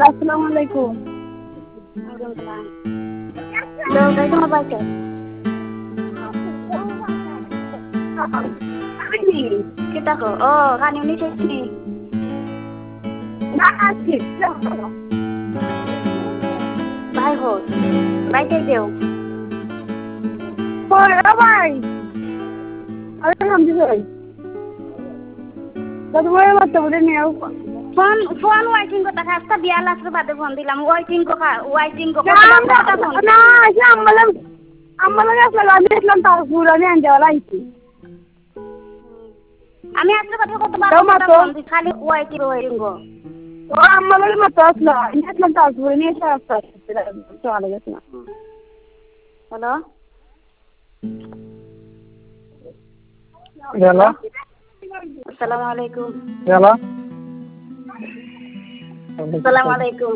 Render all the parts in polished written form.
আসসালামু আলাইকুম। Lo cái sama baca. Kita kok. Oh, kan ini sini. Bye ho. Bye ke deu. ভাই আরে সমঝে যাই তবে বাচ্চা বলে নিয়ে फोन वाइटिंग को तक इसका बिया लाख के बाद फोन दिला वाइटिंग को না যে আমাদের আসলে আমি ইসলাম তারপুর আমি আনজাওয়ালা আইছি আমি আসলে কথা কত বার ফোন দি খালি ওয়াইটিং গো ও আমাদের মত আসলো আমি ইসলাম তারপুর নিয়ে আসতে চলে গেছে না হ্যালো হ্যালো আসসালামু আলাইকুম হ্যালো আসসালামু আলাইকুম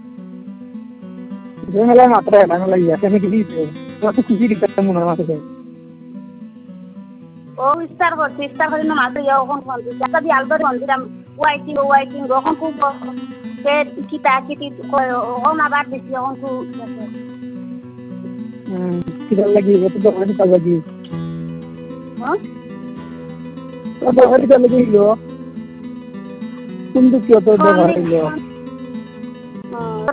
যে মেলা মাত্র না লাগিয়া কেন কি দিছো তো কি দিতে মনে আছে ও স্টার করে না মাত্র ইয়া ওখান ফোন দি একটা দি আলবার ফোন দিলাম ওয়াইটিং ওখান খুব সে কিতা ও না বাদ দিছি ওখান খুব কিটা লাগি ও তো দোকানে কাজ লাগি হ্যাঁ ও দোকানে কাজ লাগি লো তুমি কি তো দোকানে